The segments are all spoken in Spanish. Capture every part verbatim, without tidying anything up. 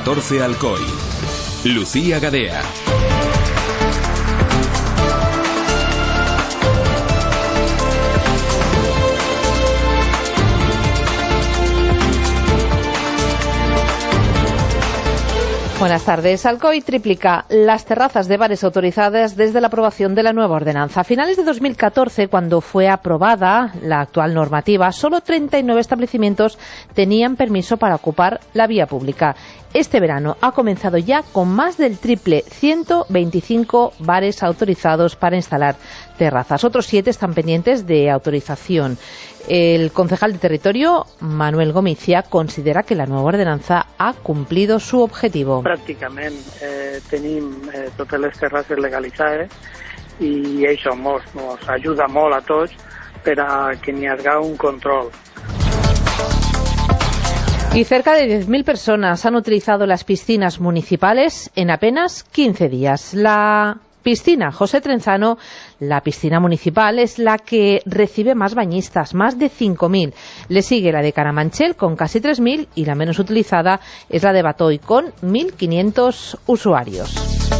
catorce Alcoy. Lucía Gadea. Buenas tardes. Alcoy triplica las terrazas de bares autorizadas desde la aprobación de la nueva ordenanza. A finales de dos mil catorce, cuando fue aprobada la actual normativa, solo treinta y nueve establecimientos tenían permiso para ocupar la vía pública. Este verano ha comenzado ya con más del triple, ciento veinticinco bares autorizados para instalar terrazas. Otros siete están pendientes de autorización. El concejal de Territorio, Manuel Gomicia, considera que la nueva ordenanza ha cumplido su objetivo. Pràcticament eh, tenim eh, totes les terrasses legalitzades i això mos, mos ajuda molt a tots per a que n'hi hagi un control. Y cerca de diez mil personas han utilizado las piscinas municipales en apenas quince días. La piscina José Trenzano, la piscina municipal, es la que recibe más bañistas, más de cinco mil. Le sigue la de Caramanchel con casi tres mil y la menos utilizada es la de Batoy con mil quinientos usuarios.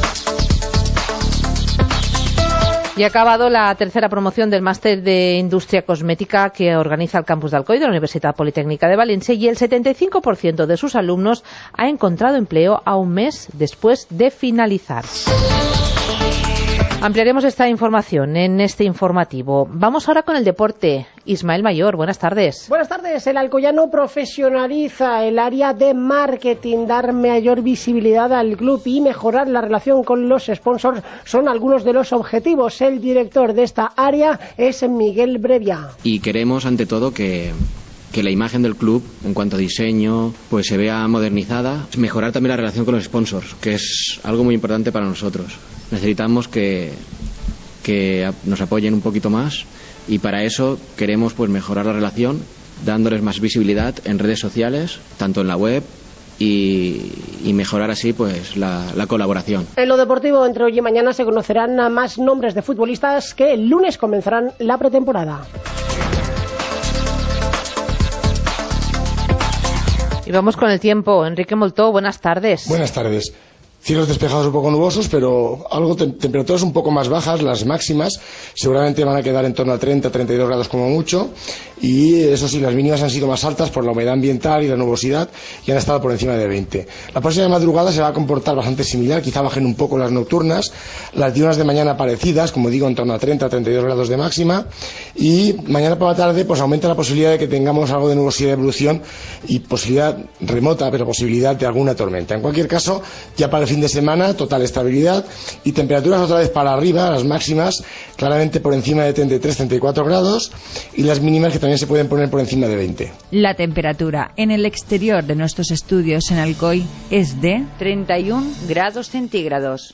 Y ha acabado la tercera promoción del Máster de Industria Cosmética que organiza el campus de Alcoy de la Universidad Politécnica de Valencia, y el setenta y cinco por ciento de sus alumnos ha encontrado empleo a un mes después de finalizar. Ampliaremos esta información en este informativo. Vamos ahora con el deporte. Ismael Mayor, buenas tardes. Buenas tardes. El alcoyano profesionaliza el área de marketing. Dar mayor visibilidad al club y mejorar la relación con los sponsors son algunos de los objetivos. El director de esta área es Miguel Brevia. Y queremos, ante todo, que... que la imagen del club, en cuanto a diseño, pues se vea modernizada. Mejorar también la relación con los sponsors, que es algo muy importante para nosotros. Necesitamos que, que nos apoyen un poquito más, y para eso queremos pues mejorar la relación, dándoles más visibilidad en redes sociales, tanto en la web, y, y mejorar así pues la, la colaboración. En lo deportivo, entre hoy y mañana se conocerán más nombres de futbolistas que el lunes comenzarán la pretemporada. Y vamos con el tiempo. Enrique Moltó, buenas tardes. Buenas tardes. Cielos despejados un poco nubosos, pero algo te temperaturas un poco más bajas. Las máximas seguramente van a quedar en torno a treinta a treinta y dos grados como mucho, y eso sí, las mínimas han sido más altas por la humedad ambiental y la nubosidad, y han estado por encima de veinte. La próxima madrugada se va a comportar bastante similar, quizá bajen un poco las nocturnas, las diurnas de mañana parecidas, como digo, en torno a treinta a treinta y dos grados de máxima, y mañana por la tarde pues aumenta la posibilidad de que tengamos algo de nubosidad de evolución y posibilidad remota, pero posibilidad de alguna tormenta. En cualquier caso, ya para el fin de semana, total estabilidad y temperaturas otra vez para arriba, las máximas claramente por encima de treinta y tres a treinta y cuatro grados, y las mínimas que también se pueden poner por encima de veinte. La temperatura en el exterior de nuestros estudios en Alcoy es de treinta y un grados centígrados.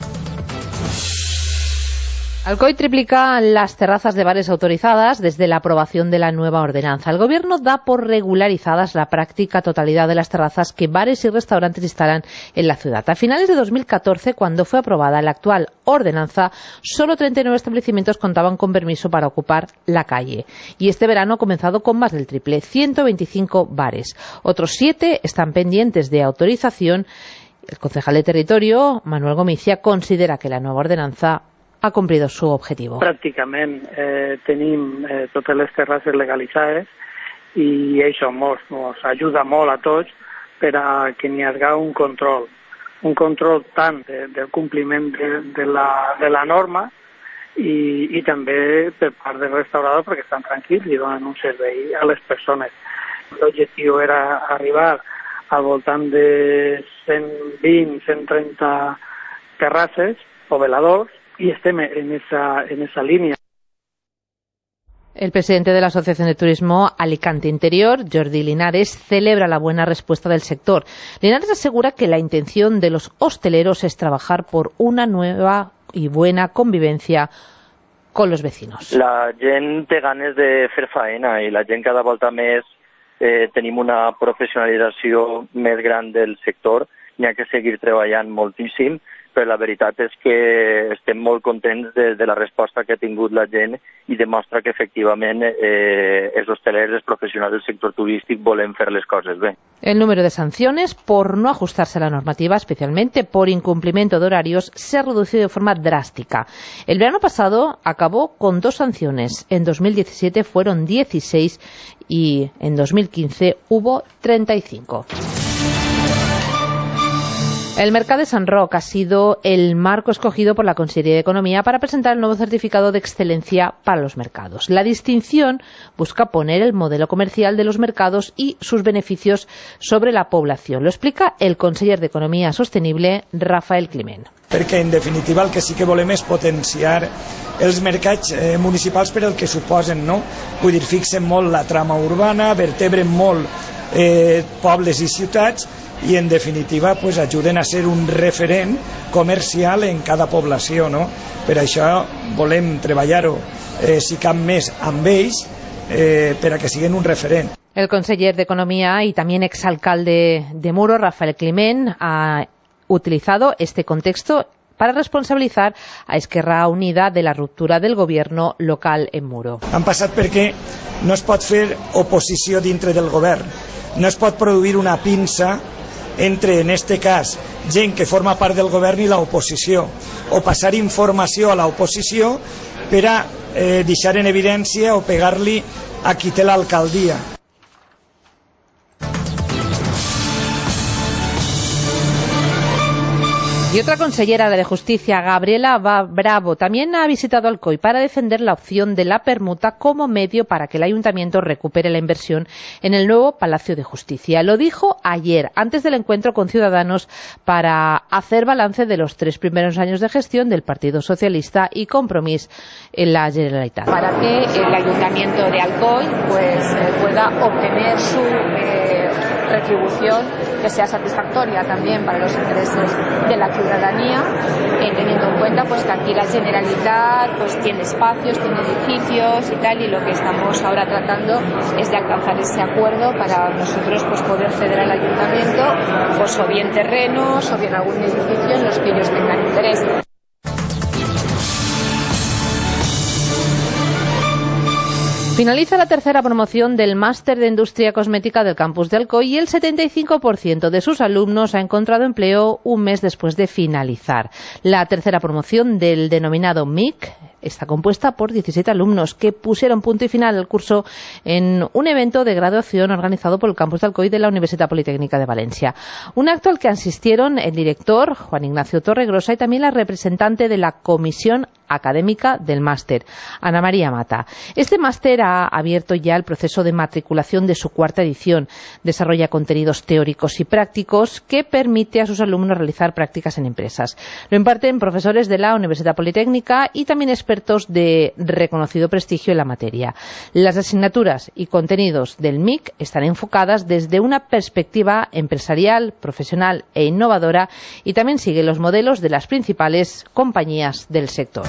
Alcoy triplica las terrazas de bares autorizadas desde la aprobación de la nueva ordenanza. El Gobierno da por regularizadas la práctica totalidad de las terrazas que bares y restaurantes instalan en la ciudad. A finales de dos mil catorce, cuando fue aprobada la actual ordenanza, solo treinta y nueve establecimientos contaban con permiso para ocupar la calle. Y este verano ha comenzado con más del triple, ciento veinticinco bares. Otros siete están pendientes de autorización. El concejal de Territorio, Manuel Gomicia, considera que la nueva ordenanza ha cumplido su objetivo. Pràcticament eh, tenim eh, totes les terrasses legalitzades i això mos, mos ajuda molt a tots per a que n'hi hagi un control, un control tant de, del compliment de, de, la, de la norma i, i també per part del restaurador, perquè estan tranquils i donen un servei a les persones. L'objectiu era arribar al voltant de cent vint a cent trenta terrasses o veladors, y estem en esa, en esa línea. El presidente de la Asociación de Turismo Alicante Interior, Jordi Linares, celebra la buena respuesta del sector. Linares asegura que la intención de los hosteleros es trabajar por una nueva y buena convivencia con los vecinos. La gent té ganes de fer faena i la gent cada volta més eh, tenim una professionalització més gran del sector. N'hi ha que seguir treballant moltíssim però la veritat és que estem molt contents de, de la resposta que ha tingut la gent i demostra que efectivament eh, els hostelers, els professionals del sector turístic volem fer les coses bé. El número de sanciones por no ajustarse a la normativa, especialmente por incumplimiento de horarios, se ha reducido de forma drástica. El verano pasado acabó con dos sanciones. En dos mil diecisiete fueron dieciséis y en dos mil quince hubo treinta y cinco. El Mercat de Sant Roc ha sido el marco escogido por la Consellería de Economía para presentar el nuevo certificado de excelencia para los mercados. La distinción busca poner el modelo comercial de los mercados y sus beneficios sobre la población. Lo explica el conseller de Economía Sostenible, Rafael Climent. Perquè, en definitiva, el que sí que volem és potenciar els mercats eh, municipals per el que suposen, no? Vull dir, fixen molt la trama urbana, vertebren molt eh, pobles i ciutats i, en definitiva, pues, ajuden a ser un referent comercial en cada població, no? Per això volem treballar-ho, eh, si cap més, amb ells, eh, per a que siguin un referent. El conseller de Economía y también exalcalde de Muro, Rafael Climent, ha utilizado este contexto para responsabilizar a Esquerra Unida de la ruptura del gobierno local en Muro. Han passat perquè no es pot fer oposició dintre del govern, no es pot produir una pinça entre, en este cas, gent que forma part del govern i l'oposició, o passar informació a l'oposició per a eh, deixar en evidència o pegar-li a qui té l'alcaldia. Y otra consellera de Justicia, Gabriela Bravo, también ha visitado Alcoy para defender la opción de la permuta como medio para que el ayuntamiento recupere la inversión en el nuevo Palacio de Justicia. Lo dijo ayer, antes del encuentro con Ciudadanos, para hacer balance de los tres primeros años de gestión del Partido Socialista y Compromís en la Generalitat. Para que el ayuntamiento de Alcoy pues, eh, pueda obtener su eh, retribución que sea satisfactoria también para los intereses de la ciudadanía, eh, teniendo en cuenta pues que aquí la Generalitat pues tiene espacios, tiene edificios y tal, y lo que estamos ahora tratando es de alcanzar ese acuerdo para nosotros pues poder ceder al ayuntamiento pues o bien terrenos o bien algún edificio en los que ellos tengan interés. Finaliza la tercera promoción del Máster de Industria Cosmética del campus de Alcoy y el setenta y cinco por ciento de sus alumnos ha encontrado empleo un mes después de finalizar. La tercera promoción del denominado M I C está compuesta por diecisiete alumnos que pusieron punto y final al curso en un evento de graduación organizado por el campus de Alcoy de la Universidad Politécnica de Valencia. Un acto al que asistieron el director, Juan Ignacio Torregrosa, y también la representante de la comisión académica del máster, Ana María Mata. Este máster ha abierto ya el proceso de matriculación de su cuarta edición. Desarrolla contenidos teóricos y prácticos que permite a sus alumnos realizar prácticas en empresas. Lo imparten profesores de la Universidad Politécnica y también expertos de reconocido prestigio en la materia. Las asignaturas y contenidos del M I C están enfocadas desde una perspectiva empresarial, profesional e innovadora, y también sigue los modelos de las principales compañías del sector.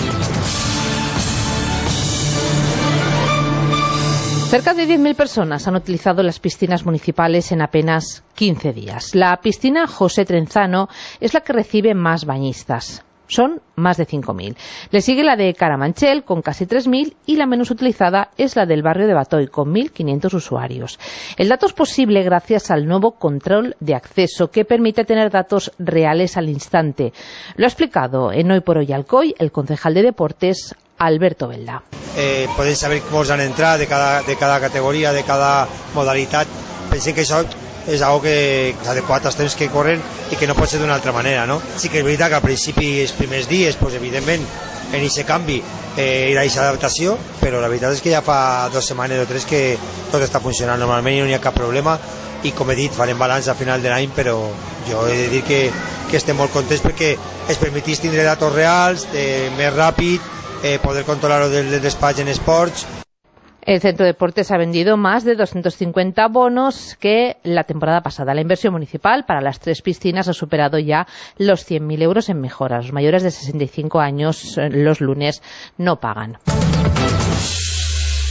Cerca de diez mil personas han utilizado las piscinas municipales en apenas quince días. La piscina José Trenzano es la que recibe más bañistas. Son más de cinco mil. Le sigue la de Caramanchel, con casi tres mil, y la menos utilizada es la del barrio de Batoy, con mil quinientos usuarios. El dato es posible gracias al nuevo control de acceso, que permite tener datos reales al instante. Lo ha explicado en Hoy por Hoy Alcoy el concejal de Deportes, Alberto Belda. Eh, podem saber cómo han entrado de cada, de cada categoría, de cada modalidad. Pensé que això és algo que és adequat als temps que corren i que no pot ser d'una altra manera, no? Sí que és veritat que al principi, els primers dies, pues, evidentment, en aquest canvi eh, era aquesta adaptació, però la veritat és que ja fa dues setmanes o tres que tot està funcionant normalment i no hi ha cap problema, i com he dit, farem balanç al final de l'any, però jo he de dir que, que estem molt contents perquè es permetís tindre datos reals, eh, més ràpid, eh, poder controlar-ho del, del despatx en esports. El Centro de Deportes ha vendido más de doscientos cincuenta bonos que la temporada pasada. La inversión municipal para las tres piscinas ha superado ya los cien mil euros en mejoras. Los mayores de sesenta y cinco años los lunes no pagan.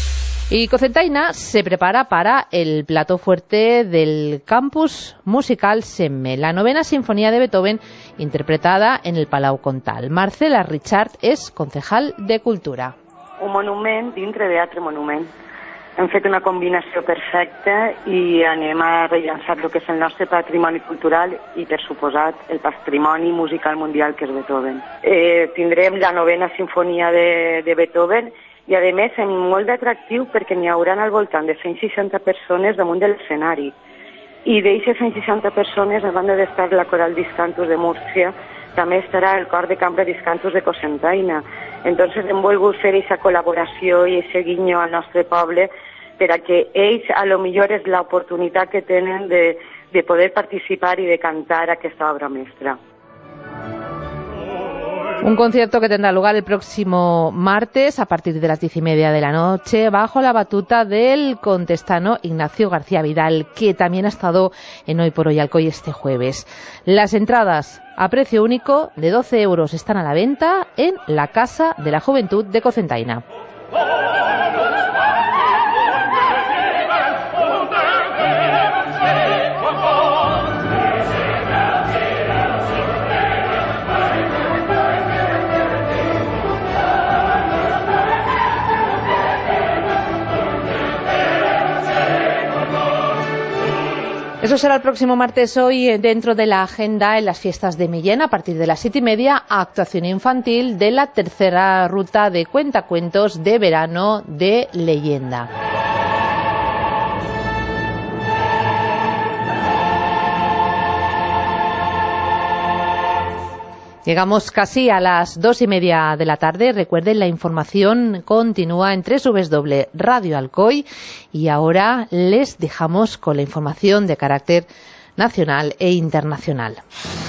Y Cocentaina se prepara para el plato fuerte del Campus Musical Semme, la novena sinfonía de Beethoven interpretada en el Palau Comtal. Marcela Richard és concejal de Cultura. Un monument dintre d'altre monument. Hem fet una combinació perfecta i anem a rellançar el que és el nostre patrimoni cultural i, per suposat, el patrimoni musical mundial que és Beethoven. Eh, tindrem la novena sinfonia de, de Beethoven i, a més, és molt d'atractiu perquè n'hi haurà al voltant de cent seixanta persones damunt de l'escenari. I d'aquestes cent seixanta persones, a banda d'estar la Coral Discantus de Múrcia, també estarà el Cor de Cambra Discantus de Cocentaina. Entonces hem volgut fer aquesta col·laboració i aquest guinyo al nostre poble per a que ells, a lo millor, és l'oportunitat que tenen de, de poder participar i de cantar aquesta obra mestra. Un concierto que tendrá lugar el próximo martes a partir de las diez y media de la noche bajo la batuta del contestano Ignacio García Vidal, que también ha estado en Hoy por Hoy Alcoy este jueves. Las entradas a precio único de doce euros están a la venta en la Casa de la Juventud de Cocentaina. Eso será el próximo martes. Hoy, dentro de la agenda, en las fiestas de Millén, a partir de las siete y media, actuación infantil de la tercera ruta de cuentacuentos de verano de Leyenda. Llegamos casi a las dos y media de la tarde. Recuerden, la información continúa en doble u doble u doble u punto radio alcoy y ahora les dejamos con la información de carácter nacional e internacional.